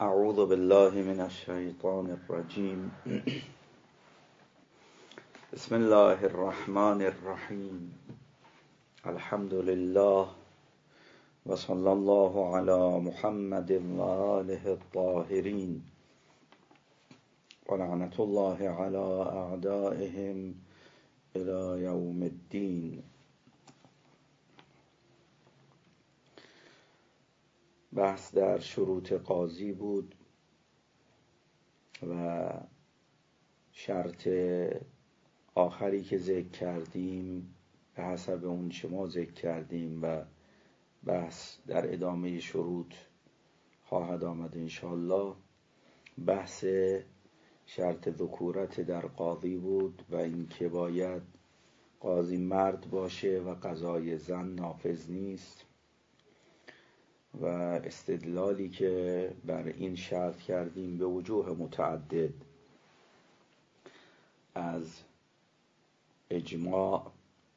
اعوذ بالله من الشیطان الرجیم. بسم الله الرحمن الرحیم. الحمد لله و صلی الله علی محمد و آله الطاهرین و لعنت الله علی اعدائهم الی یوم الدین. بحث در شروط قاضی بود و شرط آخری که ذکر کردیم به حسب اون چه ما ذکر کردیم و بحث در ادامه شروط خواهد آمد انشاءالله. بحث شرط ذکورت در قاضی بود و اینکه باید قاضی مرد باشه و قضای زن نافذ نیست و استدلالی که بر این شرط کردیم به وجوه متعدد از اجماع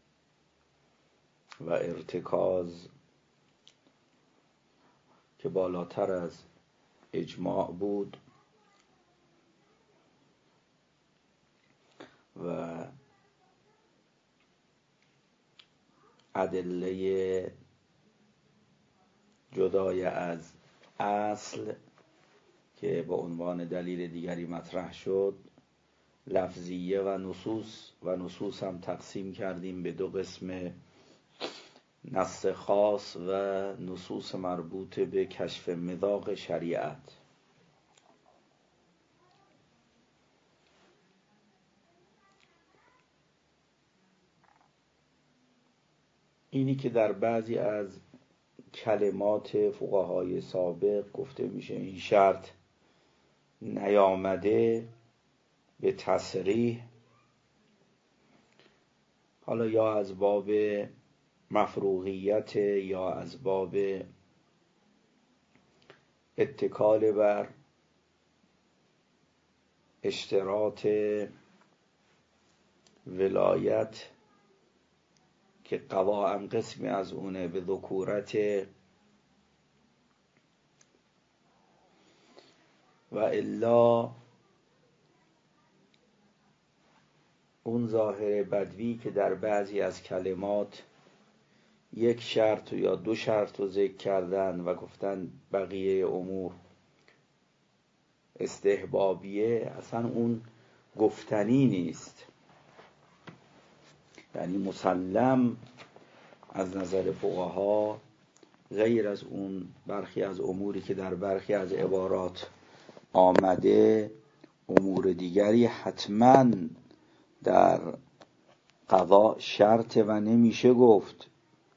و ارتکاز که بالاتر از اجماع بود و ادله جدای از اصل که به عنوان دلیل دیگری مطرح شد، لفظیه و نصوص هم تقسیم کردیم به دو قسم: نص خاص و نصوص مربوط به کشف مذاق شریعت. اینی که در بعضی از کلمات فقهای سابق گفته میشه این شرط نیامده به تصریح، حالا یا از باب مفروغیت یا از باب اتکال بر اشتراط ولایت که قواعم قسمی از اونه به ذکورت و الا اون ظاهر بدوی که در بعضی از کلمات یک شرط یا دو شرط رو ذکر کردن و گفتن بقیه امور استحبابیه، اصلا اون گفتنی نیست، یعنی مسلم از نظر فقها غیر از اون برخی از اموری که در برخی از عبارات آمده، امور دیگری حتما در قضا شرط و نمیشه گفت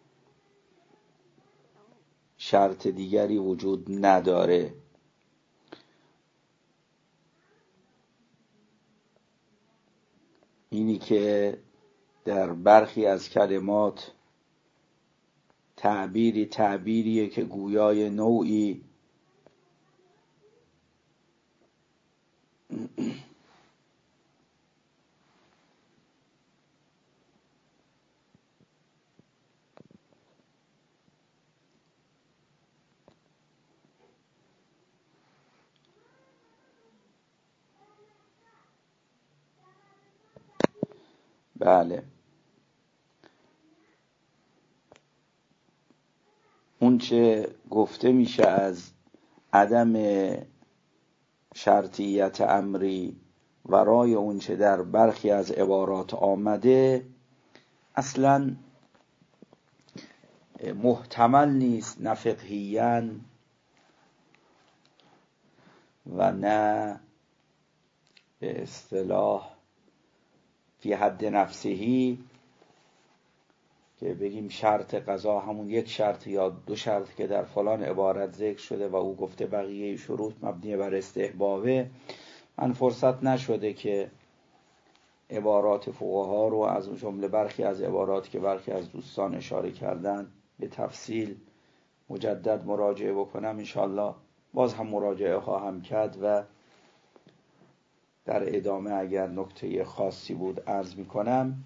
شرط دیگری وجود نداره. اینی که در برخی از کلمات تعبیریه که گویای نوعی بله اون چه گفته میشه از عدم شرطیت امری ورای اون چه در برخی از عبارات آمده اصلا محتمل نیست، نه فقهیاً و نه به اصطلاح فی حد نفسهی که بگیم شرط قضا همون یک شرط یا دو شرط که در فلان عبارت ذکر شده و او گفته بقیه شروط مبنی بر استحبابه. من فرصت نشده که عبارات فقها رو از جمله برخی از عبارات که برخی از دوستان اشاره کردن به تفصیل مجدد مراجعه بکنم. انشاءالله باز هم مراجعه خواهم کرد و در ادامه اگر نکته خاصی بود عرض میکنم.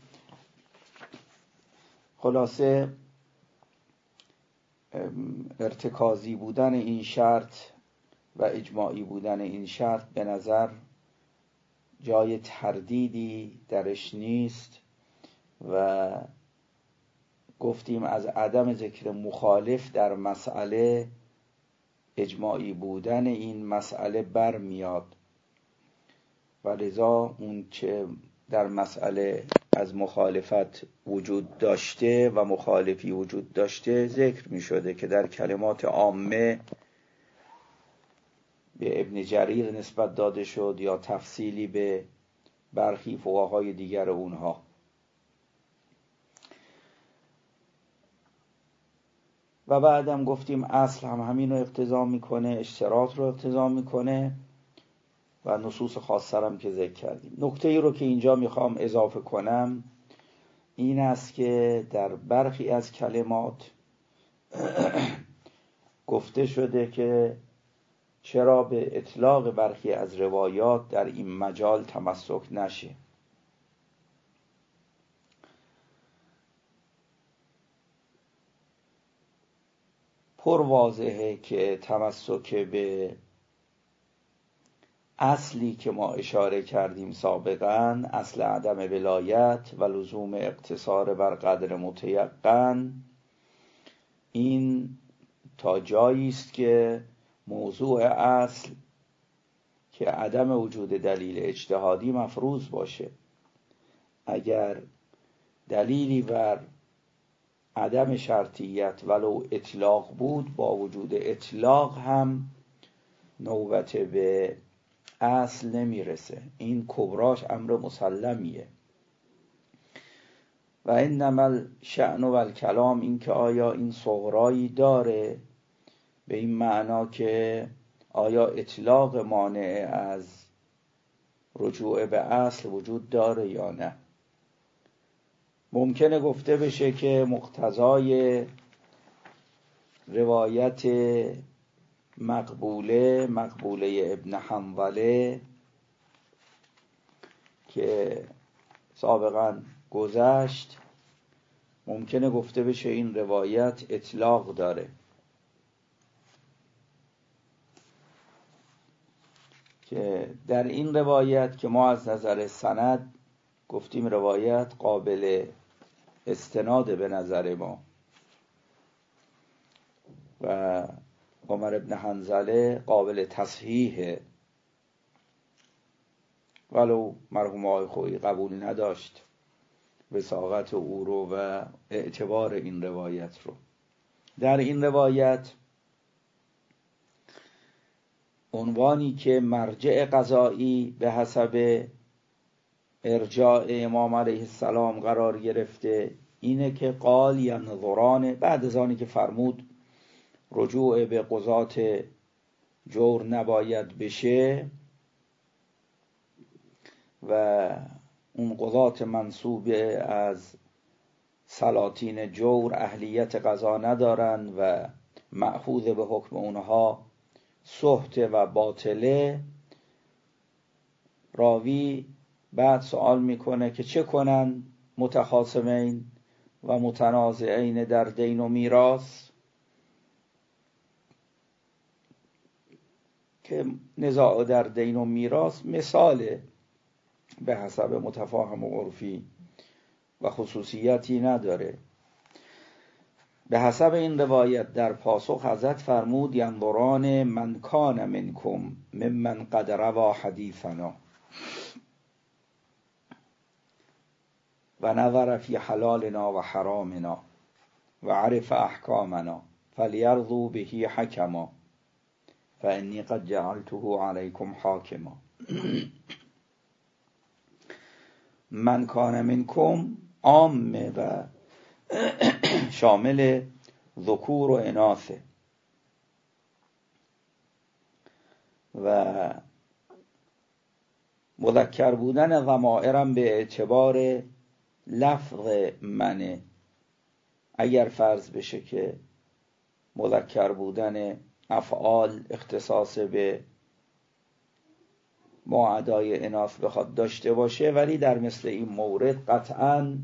خلاصه ارتکازی بودن این شرط و اجماعی بودن این شرط به نظر جای تردیدی درش نیست و گفتیم از عدم ذکر مخالف در مسئله اجماعی بودن این مسئله برمیاد و لذا اون چه در مسئله از مخالفت وجود داشته و مخالفی وجود داشته ذکر می شده که در کلمات عامه به ابن جریر نسبت داده شد یا تفصیلی به برخی فقهای دیگر اونها. و بعدم گفتیم اصل هم همین رو اقتضا میکنه، اشتراط رو اقتضا میکنه و نصوص خاصه هم که ذکر کردیم. نکته ای رو که اینجا میخوام اضافه کنم این است که در برخی از کلمات گفته شده که چرا به اطلاق برخی از روایات در این مجال تمسک نشه. پر واضحه که تمسک به اصلی که ما اشاره کردیم سابقاً، اصل عدم ولایت و لزوم اقتصار بر قدر متیقن، این تا جایی است که موضوع اصل که عدم وجود دلیل اجتهادی مفروض باشه. اگر دلیلی بر عدم شرطیت ولو اطلاق بود، با وجود اطلاق هم نوبت به اصل نمیرسه. این کبراش امر مسلمیه. و انما الشأن و الکلام، این که آیا این صغرایی داره به این معنا که آیا اطلاق مانع از رجوع به اصل وجود داره یا نه. ممکنه گفته بشه که مقتضای روایت مقبوله ابن حنظله که سابقا گذشت، ممکنه گفته بشه این روایت اطلاق داره که در این روایت که ما از نظر سند گفتیم روایت قابل استناد به نظر ما و عمر ابن حنظله قابل تصحیح، ولو مرحوم آقای خویی قبول نداشت وثاقت او رو و اعتبار این روایت رو. در این روایت عنوانی که مرجع قضایی به حسب ارجاع امام علیه السلام قرار گرفته اینه که قال ینظران، بعد از آنی که فرمود رجوع به قضات جور نباید بشه و اون قضات منصوبه از سلاطین جور اهلیت قضا ندارن و مأخوذ به حکم اونها سحت و باطله. راوی بعد سوال میکنه که چه کنن متخاصمین و متنازعین در دین و میراث، که نزاع در دین و میراث مثاله به حسب متفاهم و عرفی و خصوصیتی نداره. به حسب این روایت در پاسخ حضرت فرمود ینظران من کان منکم ممن قد روا حدیثنا و نظر فی حلالنا و حرامنا و عرف احکامنا فلیرضوا به حکما فانی قد جعلته علیکم حاکما. من کان منکم عامه و شامل ذکور و اناثه و مذکر بودن ضمائرم به اعتبار لفظ منه. اگر فرض بشه که مذکر بودن افعال اختصاص به معادای اناث بخواد داشته باشه، ولی در مثل این مورد قطعاً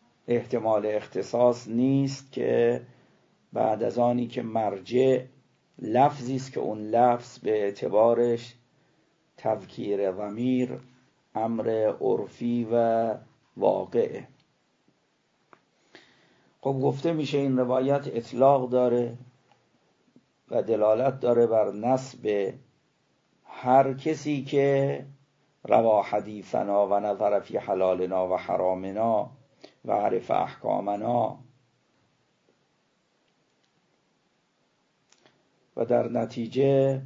احتمال اختصاص نیست که بعد از آنی که مرجع لفظی است که اون لفظ به اعتبارش تذکیر ضمیر امر عرفی و واقعه. خب گفته میشه این روایت اطلاق داره و دلالت داره بر نسب هر کسی که روا حدیثنا و نظر فی حلالنا و حرامنا و عرف احکامنا و در نتیجه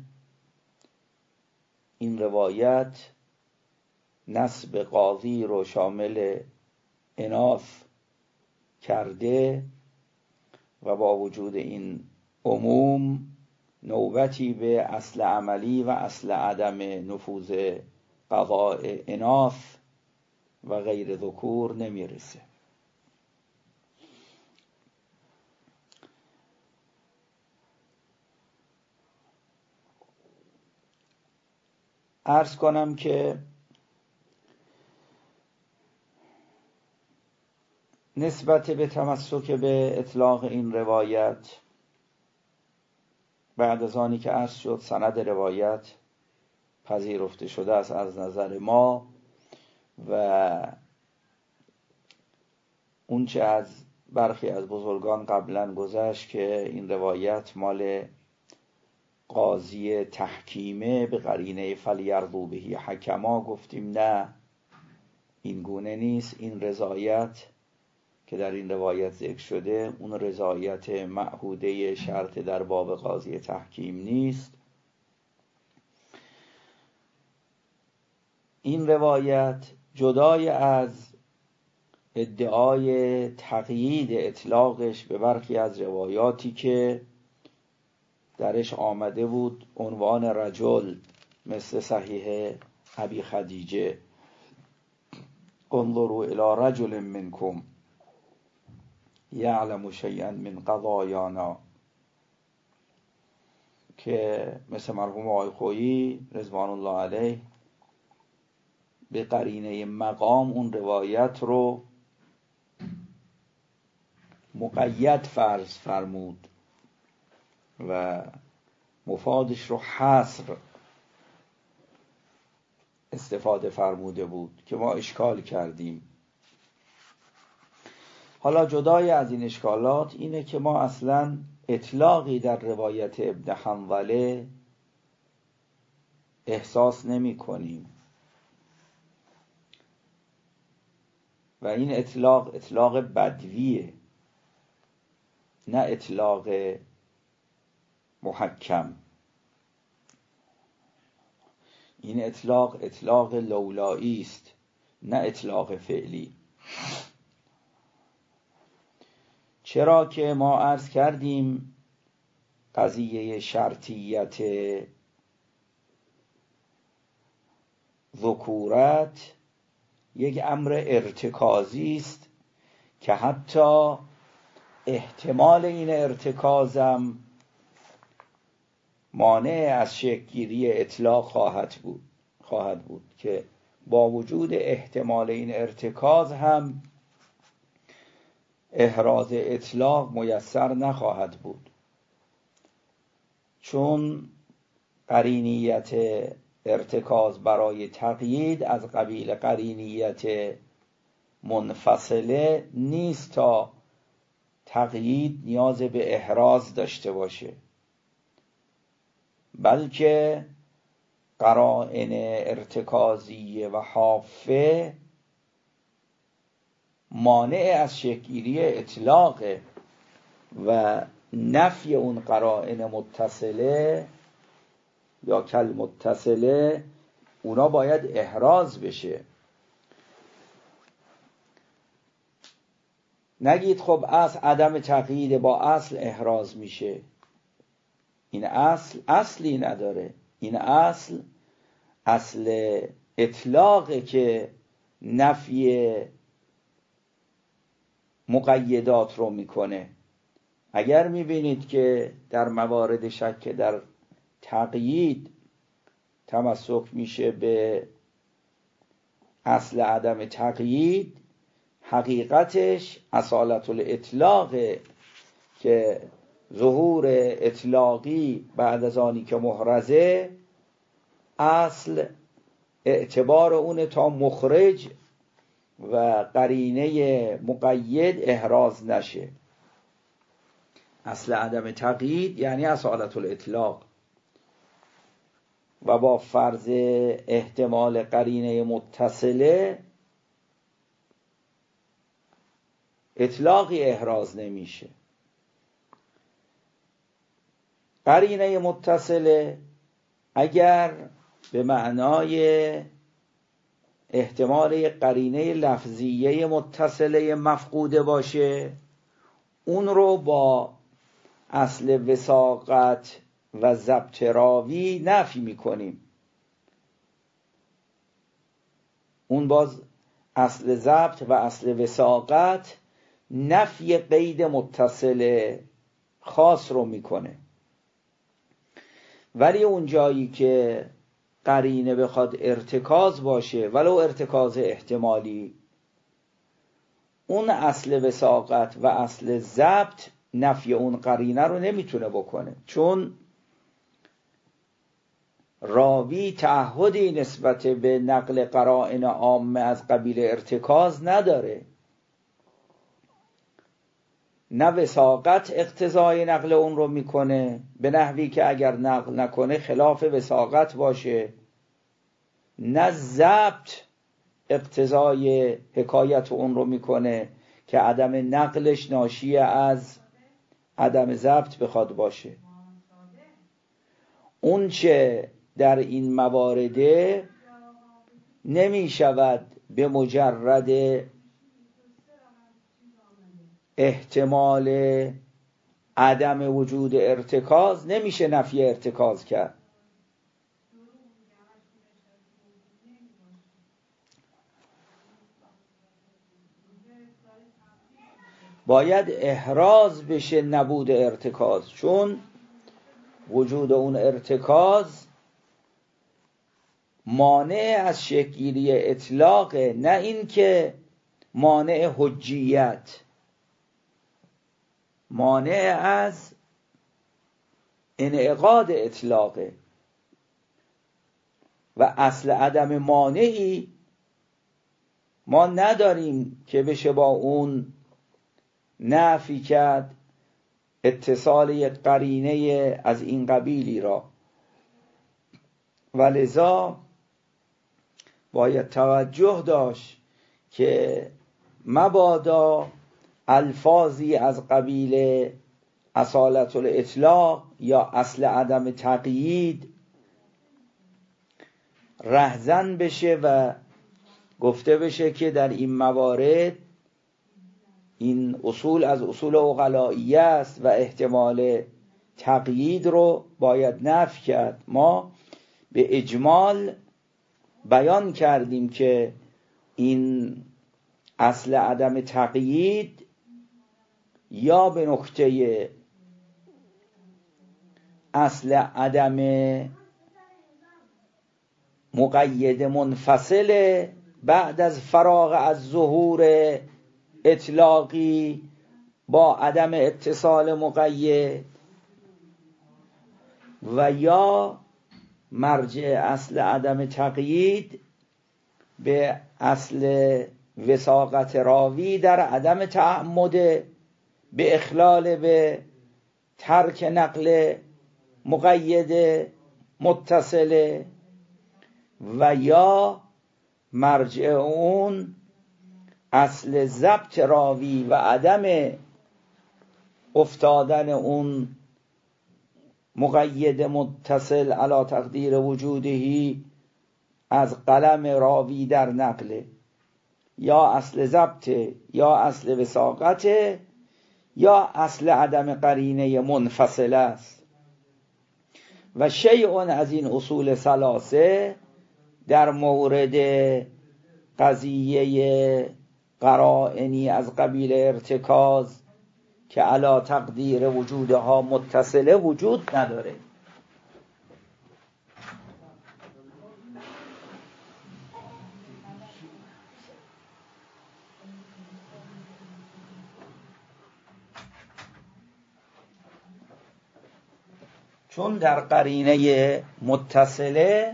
این روایت نسب قاضی رو شامل اناث کرده و با وجود این عموم نوبتی به اصل عملی و اصل عدم نفوذ قضاء اناث و غیر ذکور نمیرسه. عرض کنم که نسبت به تمسک به اطلاق این روایت بعد از آنی که عرض شد سند روایت پذیرفته شده است از نظر ما و اونچه از برخی از بزرگان قبلا گذشت که این روایت مال قاضی تحکیمه به قرینه فلیرضوا به حکما، گفتیم نه، این گونه نیست. این رضایت که در این روایت ذکر شده اون رضایت معهوده شرط در باب قاضی تحکیم نیست. این روایت جدای از ادعای تقیید اطلاقش به برخی از روایاتی که درش آمده بود عنوان رجل، مثل صحیح ابی خدیجه انظروا الی رجل منکم یعلم شیئا من قضایانا، که مثل مرحوم آقای خویی رضوان الله علیه به قرینه مقام اون روایت رو مقید فرض فرمود و مفادش رو حصر استفاده فرموده بود که ما اشکال کردیم. حالا جدای از این اشکالات اینه که ما اصلا اطلاقی در روایت ابن حنظله احساس نمی کنیم و این اطلاق بدویه، نه اطلاق محکم. این اطلاق لولایی است، نه اطلاق فعلی. چرا که ما عرض کردیم قضیه شرطیت ذکورت یک امر ارتکازی است که حتی احتمال این ارتکازم مانع از شکل‌گیری اطلاق خواهد بود که با وجود احتمال این ارتکاز هم احراز اطلاق میسر نخواهد بود، چون قرینیت ارتکاز برای تقیید از قبیل قرینیت منفصله نیست تا تقیید نیاز به احراز داشته باشه، بلکه قرائن ارتکازی و حافه مانع از شکل‌گیری اطلاقه و نفی اون قرائن متصله یا کل متصله اونا باید احراز بشه. نگید خب اصل عدم تقیید با اصل احراز میشه، این اصلی نداره. این اصل اطلاقه که نفی مقیدات رو میکنه. اگر میبینید که در موارد شک در تقیید تمسک میشه به اصل عدم تقیید، حقیقتش اصالت الاطلاقه که ظهور اطلاقی بعد از آنی که محرزه، اصل اعتبار اونه تا مخرج و قرینه مقید احراز نشه. اصل عدم تقیید یعنی اصالت الاطلاق، و با فرض احتمال قرینه متصله اطلاقی احراز نمیشه. قرینه متصله اگر به معنای احتمال قرینه لفظیه متصله مفقوده باشه، اون رو با اصل وثاقت و ضبط راوی نفی میکنیم. اون باز اصل ضبط و اصل وثاقت نفی قید متصل خاص رو میکنه. ولی اون جایی که قرینه بخواد ارتکاز باشه، ولو ارتکاز احتمالی، اون اصل وثاقت و اصل ضبط نفی اون قرینه رو نمیتونه بکنه، چون راوی تعهدی نسبت به نقل قرائن عامه از قبیل ارتکاز نداره. نه وثاقت اقتضای نقل اون رو میکنه به نحوی که اگر نقل نکنه خلاف وثاقت باشه، نه ضبط اقتضای حکایت اون رو میکنه که عدم نقلش ناشی از عدم ضبط بخواد باشه. اون چه در این موارده نمی شود به مجرد احتمال عدم وجود ارتکاز نمیشه نفی ارتکاز کرد. باید احراز بشه نبود ارتکاز، چون وجود اون ارتکاز مانع از شکل‌گیری اطلاق، نه این که مانع حجیت، مانع از انعقاد اطلاقه. و اصل عدم مانعی ما نداریم که بشه با اون نفی کرد اتصال یک قرینه از این قبیلی را. ولذا باید توجه داشت که مبادا الفاظی از قبیل اصالت الاطلاق یا اصل عدم تقیید رهزن بشه و گفته بشه که در این موارد این اصول از اصول عقلائیه است و احتمال تقیید رو باید نفی کرد. ما به اجمال بیان کردیم که این اصل عدم تقیید یا به نکته اصل عدم مقید منفصل بعد از فراغ از ظهور اطلاقی با عدم اتصال مقید، و یا مرجع اصل عدم تقیید به اصل وثاقت راوی در عدم تعمد به اخلال به ترک نقل مقید متصله، و یا مرجع اون اصل ضبط راوی و عدم افتادن اون مقید متصل علی تقدیر وجودهی از قلم راوی در نقله، یا اصل ضبط یا اصل وثاقت یا اصل عدم قرینه منفصل است. و شیء از این اصول ثلاثه در مورد قضیه قرائنی از قبیل ارتکاز که علی تقدیر وجودها متصله وجود نداره. چون در قرینه متصله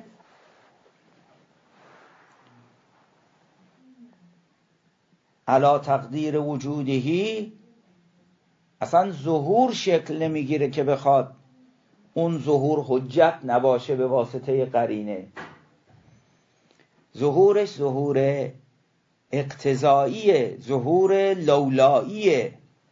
علا تقدیر وجودهی اصلا ظهور شکل نمیگیره که بخواد اون ظهور حجت نباشه به واسطه قرینه. ظهورش ظهور اقتضاییه، ظهور لولاییه.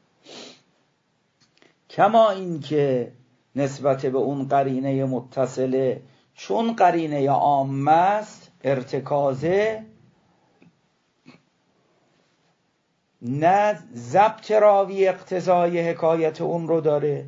کما این که نسبت به اون قرینه متصله چون قرینه عامه است ارتکازه، نه ضبط راوی اقتضای حکایت اون رو داره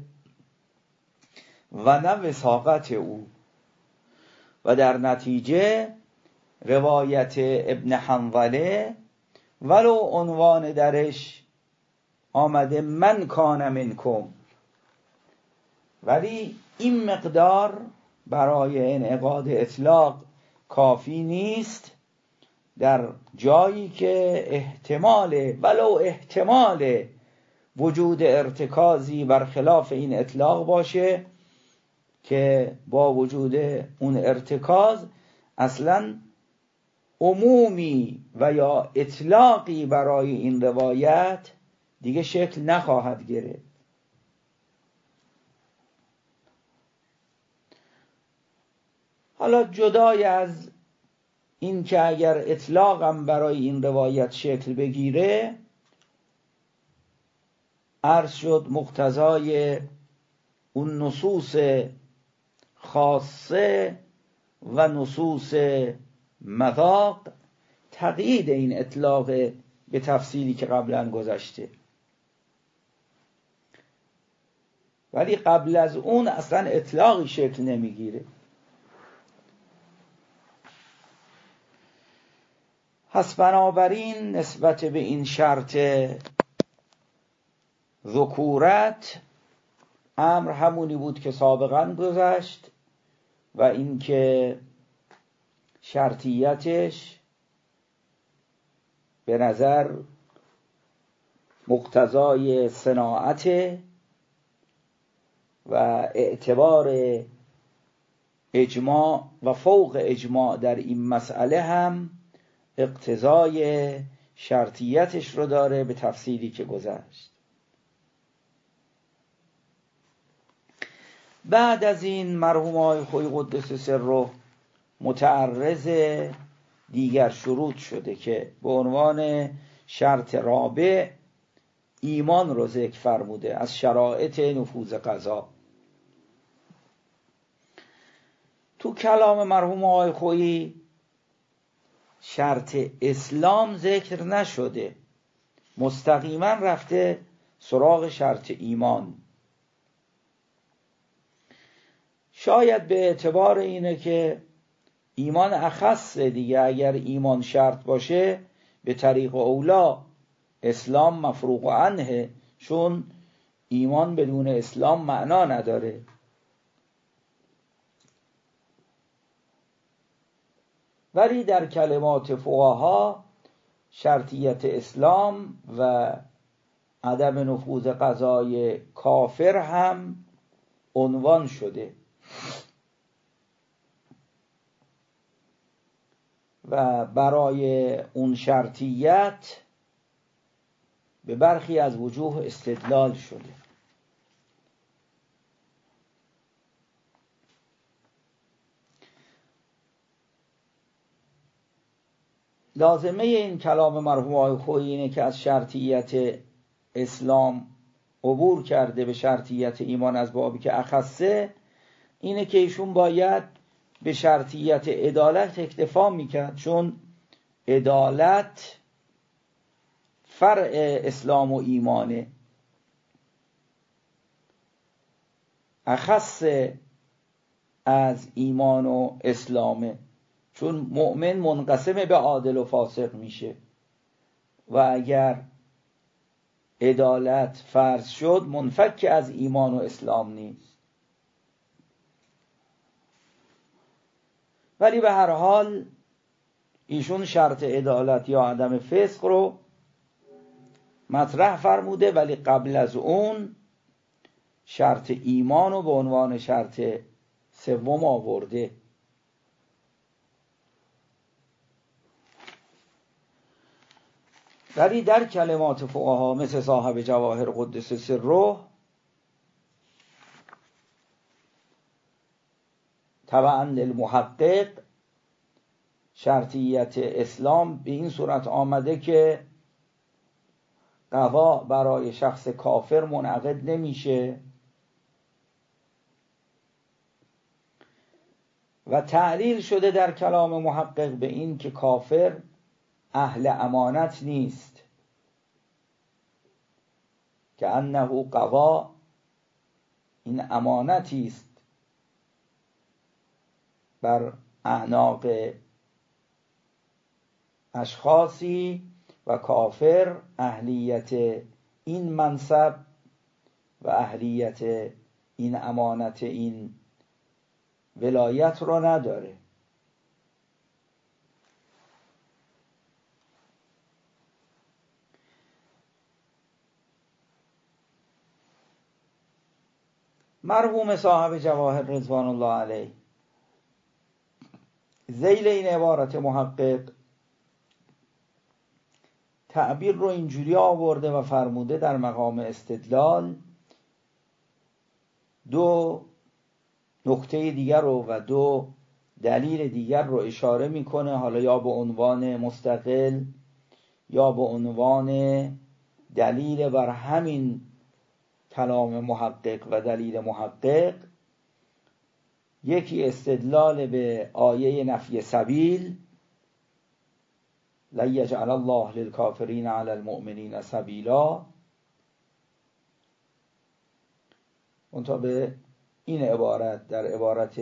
و نه وثاقت او، و در نتیجه روایت ابن حنظله ولو عنوان درش آمده من کان منکم، ولی این مقدار برای انعقاد اطلاق کافی نیست. در جایی که ولو احتمال وجود ارتکازی برخلاف این اطلاق باشه که با وجود اون ارتکاز اصلا عمومی و یا اطلاقی برای این روایت دیگه شکل نخواهد گرفت. حالا جدای از این که اگر اطلاقم برای این روایت شکل بگیره، عرض شد مقتضای اون نصوص خاصه و نصوص مذاق تقیید این اطلاق به تفصیلی که قبلا گذشته، ولی قبل از اون اصلا اطلاقی شکل نمیگیره. پس بنابراین نسبت به این شرط ذکورت امر همونی بود که سابقا گذشت، و اینکه شرطیتش به نظر مقتضای صناعت و اعتبار اجماع و فوق اجماع در این مسئله هم اقتضای شرطیتش رو داره به تفصیلی که گذشت. بعد از این مرحوم آقای خویی قدس سره متعرض دیگر شروط شده که به عنوان شرط رابع ایمان رو ذکر فرموده از شرایط نفوذ قضا. تو کلام مرحوم آقای خویی شرط اسلام ذکر نشده، مستقیما رفته سراغ شرط ایمان. شاید به اعتبار اینه که ایمان اخصه دیگه، اگر ایمان شرط باشه به طریق اولا اسلام مفروغ عنه، چون ایمان بدون اسلام معنا نداره. ولی در کلمات فقها شرطیت اسلام و عدم نفوذ قضای کافر هم عنوان شده و برای اون شرطیت به برخی از وجوه استدلال شده. لازمه این کلام مرحوم آقای خویی اینه که از شرطیت اسلام عبور کرده به شرطیت ایمان از بابی که اخصه، اینه که ایشون باید به شرطیت عدالت اکتفا میکرد، چون عدالت فرع اسلام و ایمانه، اخص از ایمان و اسلامه، چون مؤمن منقسم به عادل و فاسق میشه و اگر عدالت فرض شد منفک از ایمان و اسلام نیست. ولی به هر حال ایشون شرط عدالت یا عدم فسق رو مطرح فرموده، ولی قبل از اون شرط ایمان رو به عنوان شرط سوم آورده. ولی در کلمات فقها مثل صاحب جواهر قدس سره تبعا للمحقق شرطیت اسلام به این صورت آمده که قضا برای شخص کافر منعقد نمیشه و تعلیل شده در کلام محقق به این که کافر اهل امانت نیست، که انه قضا این امانتی است بر اعناق اشخاصی و کافر اهلیت این منصب و اهلیت این امانت این ولایت رو نداره. مرحوم صاحب جواهر رضوان الله علیه ذیل این عبارت محقق تعبیر رو اینجوری آورده و فرموده در مقام استدلال دو نکته دیگر رو و دو دلیل دیگر رو اشاره میکنه، حالا یا به عنوان مستقل یا به عنوان دلیل بر همین کلام محقق و دلیل محقق. یکی استدلال به آیه نفی سبیل، لن یجعل الله للکافرین علی المؤمنین سبیلا، منتها به این عبارت در عبارت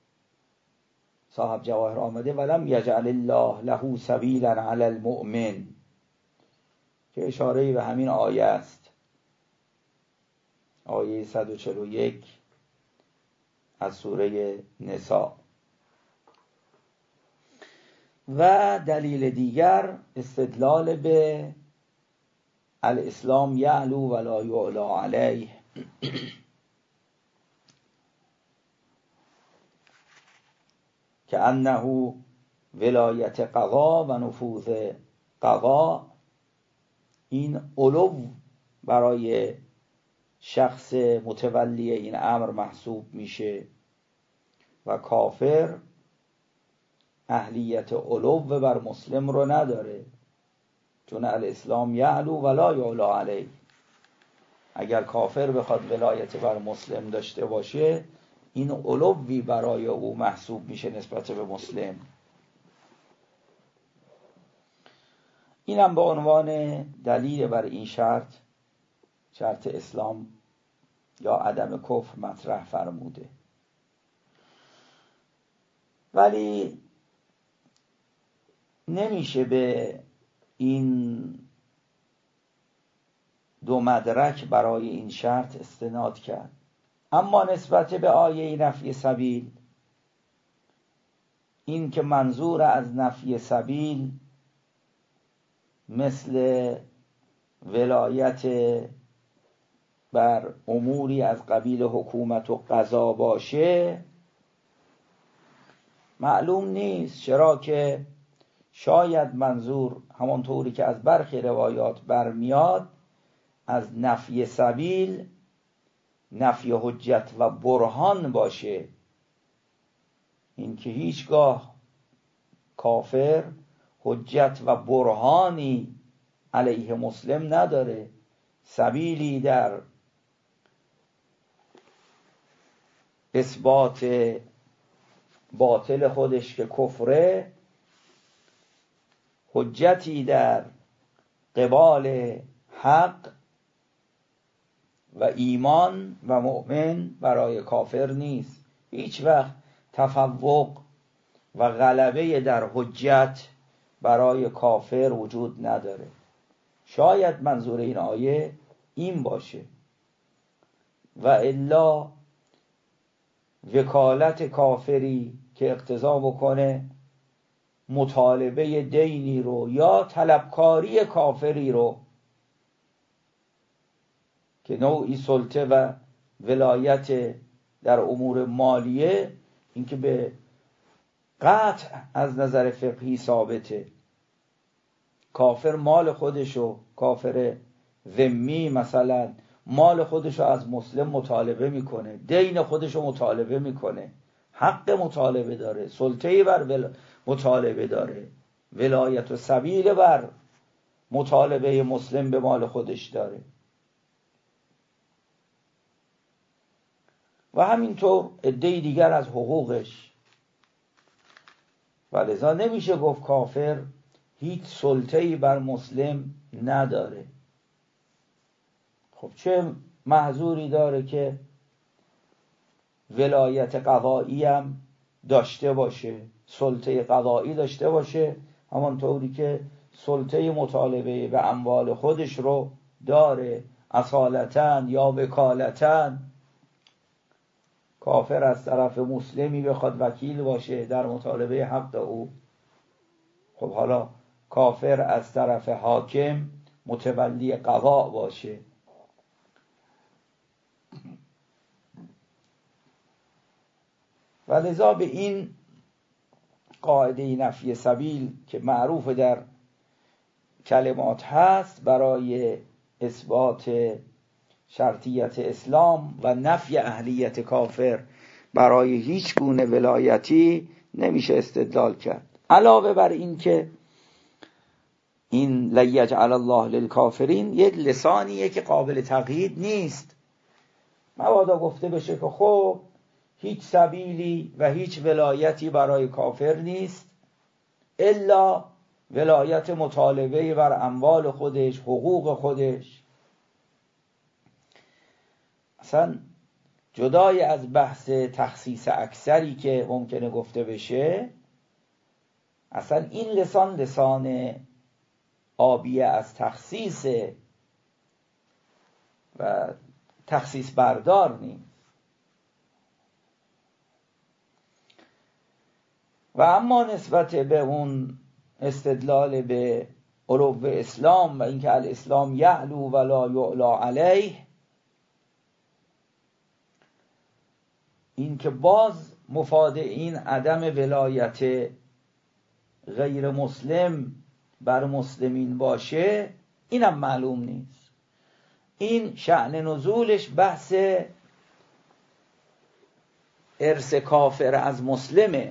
صاحب جواهر آمده ولم یجعل الله له سبیلا علی المؤمن، که اشاره به همین آیه است، آیه 141 از سوره نساء. و دلیل دیگر استدلال به الاسلام یعلو ولا یعلا علیه، که انه ولایت قضا و نفوذ قضا این علو برای شخص متولی این امر محسوب میشه و کافر اهلیت علو بر مسلم رو نداره، چون الاسلام یعلو ولا یعلا علیه. اگر کافر بخواد ولایت بر مسلم داشته باشه این علوی برای او محسوب میشه نسبت به مسلم. اینم به عنوان دلیل بر این شرط اسلام یا عدم کفر مطرح فرموده. ولی نمیشه به این دو مدرک برای این شرط استناد کرد. اما نسبت به آیه نفی سبیل، این که منظور از نفی سبیل مثل ولایت بر اموری از قبیل حکومت و قضا باشه معلوم نیست، چرا که شاید منظور همانطوری که از برخی روایات برمیاد از نفی سبیل نفی حجت و برهان باشه، این که هیچگاه کافر حجت و برهانی علیه مسلم نداره، سبیلی در اثبات باطل خودش که کفره، حجتی در قبال حق و ایمان و مؤمن برای کافر نیست. هیچ وقت تفوق و غلبه در حجت برای کافر وجود نداره. شاید منظور این آیه این باشه، و الا وکالت کافری که اقتضا بکنه مطالبه دینی رو یا طلبکاری کافری رو که نوعی سلطه و ولایت در امور مالیه، اینکه به قطع از نظر فقهی ثابته. کافر مال خودشو، کافر ذمی مثلا مال خودشو از مسلم مطالبه میکنه، دین خودشو مطالبه میکنه، حق مطالبه داره، سلطه‌ای بر مطالبه داره، ولایت و سبیل بر مطالبه مسلم به مال خودش داره. و همینطور عده دیگر از حقوقش. و لذا نمیشه گفت کافر هیچ سلطه‌ای بر مسلم نداره. خب چه محظوری داره که ولایت قضایی هم داشته باشه، سلطه قضایی داشته باشه، همانطوری که سلطه مطالبه به اموال خودش رو داره، اصالتاً یا وکالتاً. کافر از طرف مسلمی بخواد وکیل باشه در مطالبه حق او، خب حالا کافر از طرف حاکم متولی قضا باشه. و لذا به این قاعده نفی سبیل که معروف در کلمات هست برای اثبات شرطیت اسلام و نفی اهلیت کافر برای هیچ گونه ولایتی نمیشه استدلال کرد. علاوه بر این که این لیجعل الله للکافرین یک لسانیه که قابل تقیید نیست. مبادا گفته بشه که خب هیچ سبیلی و هیچ ولایتی برای کافر نیست الا ولایت مطالبه بر اموال خودش، حقوق خودش. اصلا جدای از بحث تخصیص اکثری که ممکنه گفته بشه، اصلا این لسان آبیه از تخصیص و تخصیص بردار نیست. و اما نسبت به اون استدلال به علو اسلام و اینکه الاسلام یعلو ولا یعلا علیه، این که باز مفاد این عدم ولایت غیر مسلم بر مسلمین باشه، اینم معلوم نیست. این شأن نزولش بحث ارث کافر از مسلمه.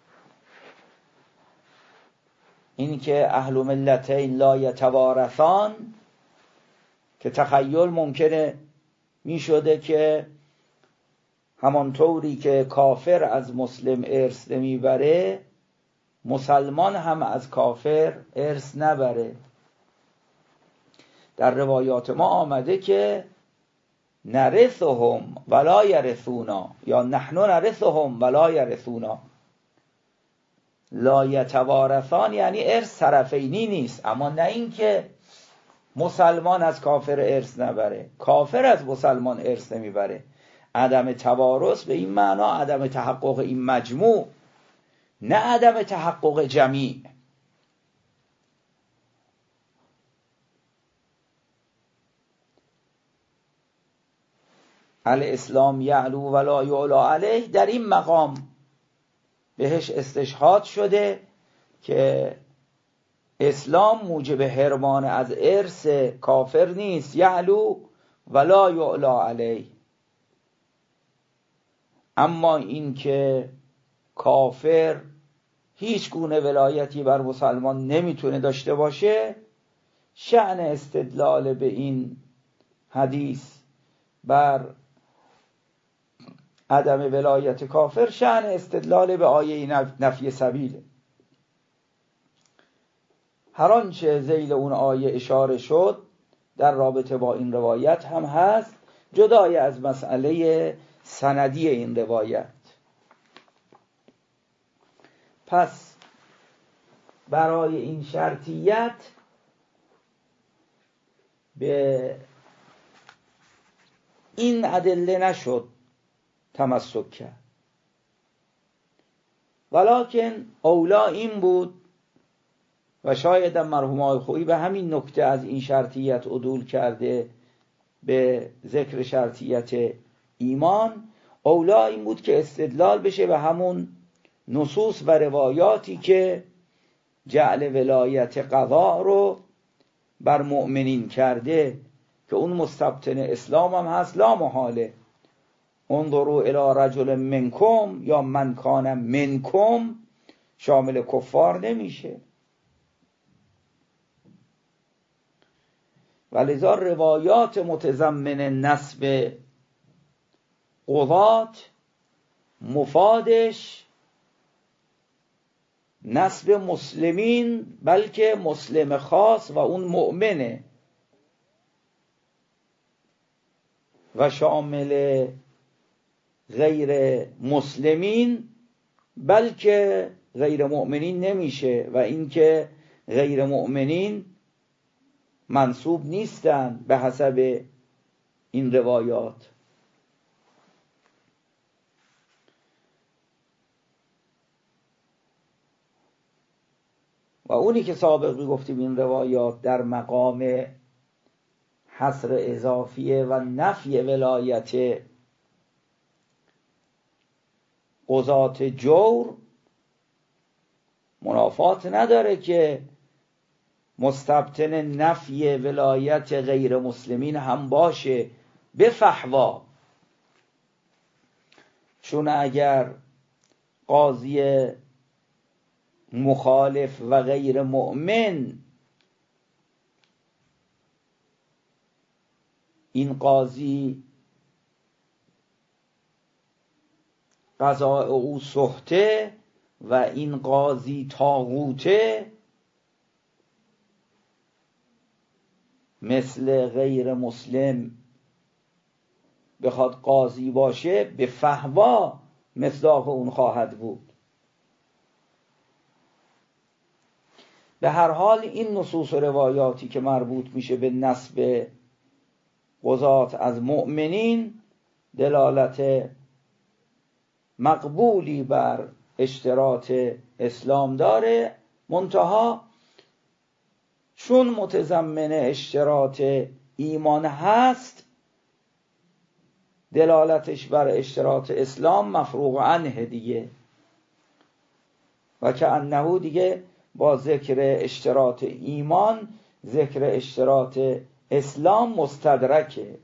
این که اهل ملتین لا یتوارثان، که تخیل ممکنه می شده که همانطوری که کافر از مسلم ارث نمیبره، مسلمان هم از کافر ارث نبره. در روایات ما آمده که نرثهم ولا یرثونا، یا نحن نرثهم ولا یرثونا. لا یتوارثان یعنی ارث طرفینی نیست، اما نه این که مسلمان از کافر ارث نبره، کافر از مسلمان ارث نمیبره. عدم توارث به این معنا عدم تحقق این مجموع، نه عدم تحقق جمیع. الاسلام یعلو ولا یعلا علیه، در این مقام بهش استشهاد شده که اسلام موجب حرمان از ارث کافر نیست، یعلو ولا یعلا علیه. اما این که کافر هیچ گونه ولایتی بر مسلمان نمیتونه داشته باشه، شأن استدلال به این حدیث بر عدم ولایت کافر شأن استدلال به آیه نفی سبیل. هر آنچه ذیل اون آیه اشاره شد در رابطه با این روایت هم هست، جدای از مسئله سندی این روایت. پس برای این شرطیت به این ادله نشد تمسک کرد، ولکن اولا این بود و شاید مرحوم آقای خویی به همین نکته از این شرطیت عدول کرده به ذکر شرطیت ایمان، اولا این بود که استدلال بشه به همون نصوص و روایاتی که جعل ولایت قضا رو بر مؤمنین کرده که اون مستبطن اسلام هم هست. لا محاله انظروا الی رجل منکم یا من کان منکم شامل کفار نمیشه. ولذا روایات متضمن نسب قضات مفادش نسب مسلمین بلکه مسلم خاص و اون مؤمنه و شامل غیر مسلمین بلکه غیر مؤمنین نمیشه و اینکه غیر مؤمنین منسوب نیستن به حسب این روایات. و اونی که سابق گفتیم این روایات در مقام حصر اضافیه و نفی ولایت قضات جور منافات نداره که مستبطن نفی ولایت غیر مسلمین هم باشه به فحوا. چون اگر قاضی مخالف و غیر مؤمن این قاضی قضاء او سخته و این قاضی طاغوته، مثل غیر مسلم بخواد قاضی باشه به فحوا مصداق اون خواهد بود. به هر حال این نصوص و روایاتی که مربوط میشه به نسب قضات از مؤمنین دلالت مقبولی بر اشتراط اسلام داره، منتها چون متضمن اشتراط ایمان هست دلالتش بر اشتراط اسلام مفروغ عنه دیگه و که انه دیگه با ذکر اشتراط ایمان ذکر اشتراط اسلام مستدرکه.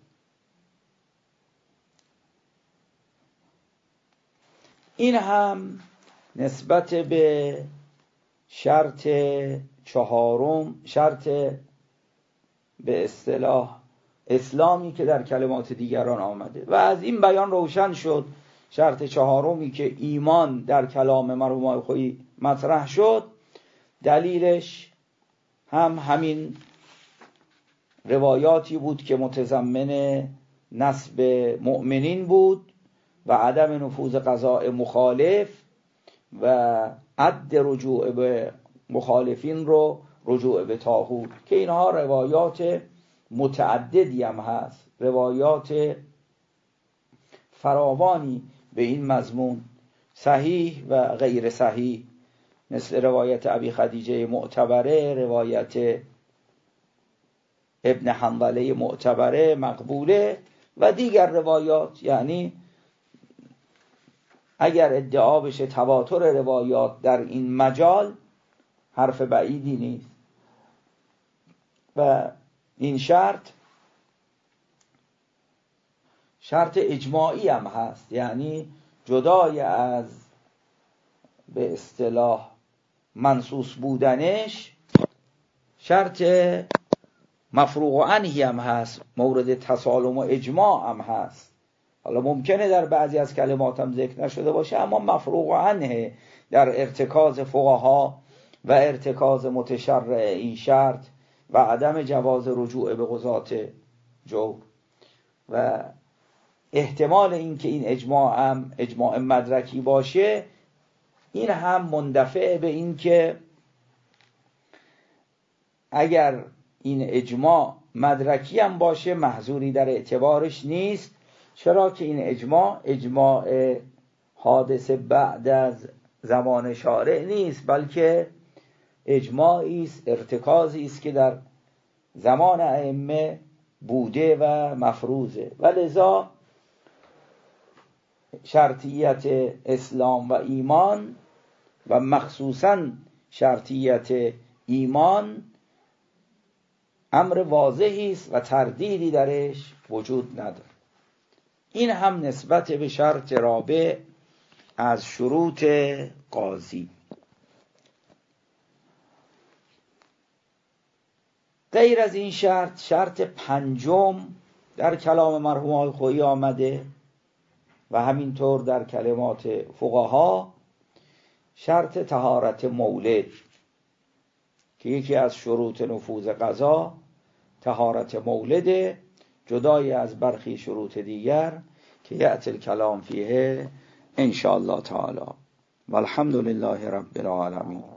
این هم نسبت به شرط چهارم، شرط به اصطلاح اسلامی که در کلمات دیگران آمده و از این بیان روشن شد شرط چهارمی که ایمان در کلام مرحوم آقای خویی مطرح شد دلیلش هم همین روایاتی بود که متضمن نسب مؤمنین بود و عدم نفوذ قضاء مخالف و عد رجوع به مخالفین رو رجوع به طاغوت، که اینها روایات متعددی هم هست، روایات فراوانی به این مضمون صحیح و غیر صحیح، مثل روایت ابی خدیجه معتبره، روایت ابن حنظله معتبره مقبوله و دیگر روایات. یعنی اگر ادعا بشه تواتر روایات در این مجال حرف بعیدی نیست و این شرط اجماعی هم هست، یعنی جدای از به اصطلاح منصوص بودنش شرط مفروغ عنه هم هست، مورد تسالم و اجماع هم هست. حالا ممکنه در بعضی از کلمات هم ذکر نشده باشه اما مفروغ عنه در ارتکاز فقها و ارتکاز متشرع این شرط و عدم جواز رجوع به قضات جو و احتمال این که این اجماع هم اجماع مدرکی باشه این هم مندفع به این که اگر این اجماع مدرکی هم باشه محظوری در اعتبارش نیست. چرا که این اجماع حادث بعد از زمان شارع نیست، بلکه اجماعی است، ارتکازی است که در زمان ائمه بوده و مفروضه و لذا شرطیت اسلام و ایمان و مخصوصاً شرطیت ایمان امر واضحی است و تردیدی درش وجود نداره. این هم نسبت به شرط رابع از شروط قاضی. غیر از این شرط پنجم در کلام مرحوم آقای خویی آمده و همینطور در کلمات فقها، شرط طهارت مولد که یکی از شروط نفوذ قضا طهارت مولد، جدای از برخی شروط دیگر که یأتی الکلام فیه ان شاء الله تعالی. والحمد لله رب العالمین.